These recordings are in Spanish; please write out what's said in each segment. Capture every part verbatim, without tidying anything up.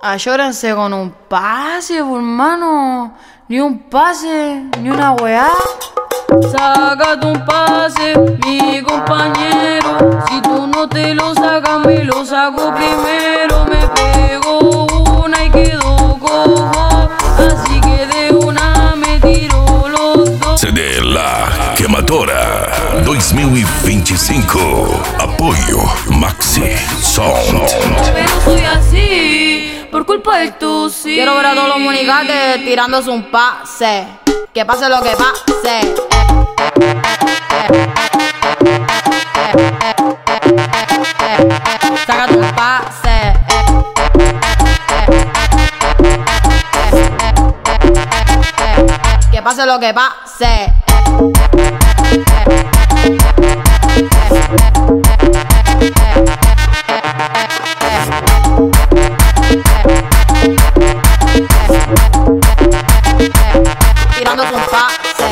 Ayórense con un pase, hermano. Ni un pase, ni una weá. Sácate un pase, mi compañero. Si tú no te lo sacas, me lo saco primero. Me pego una y quedo cojo, así que de una me tiro los dos. C D La Quemadora dois mil e vinte e cinco. Apoio Maxi Sound. Pero soy así, por culpa del tusi. Quiero ver a todos los monicates tirándose un pase. Que pase lo que pase. Sácate un pase. Que pase lo que pase. Tirándose un pase.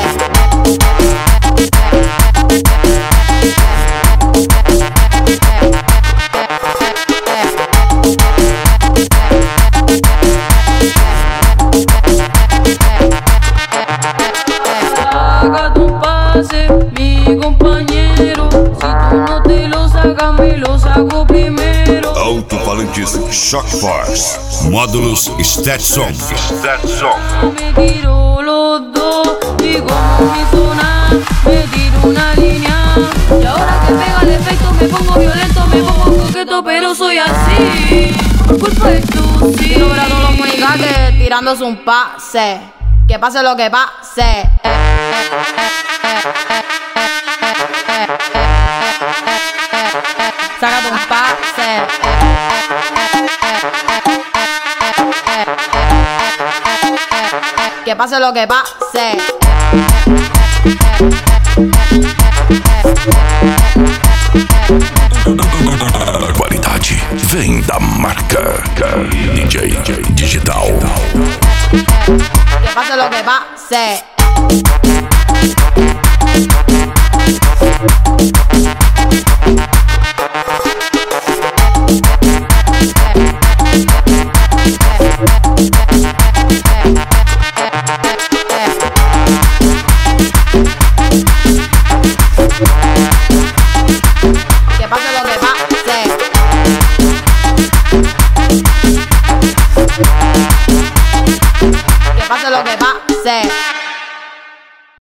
Sácate un pase, mi compañero. Si tú no te lo sacas, me lo saco primero. Alto-falantes Shock Force. Módulos Stetson. Stetson. Me tiro los dos y como mi zona me tiro una línea. Y ahora que pega el efecto me pongo violento, me pongo coqueto, pero soy así por culpa de tu sí. Quiero ver a todos los monicates tirándose un pase. Que pase lo que pase. Sácate un pase. Que pase lo que pase. A qualidade vem da marca D J Digital. Que pase lo que pase.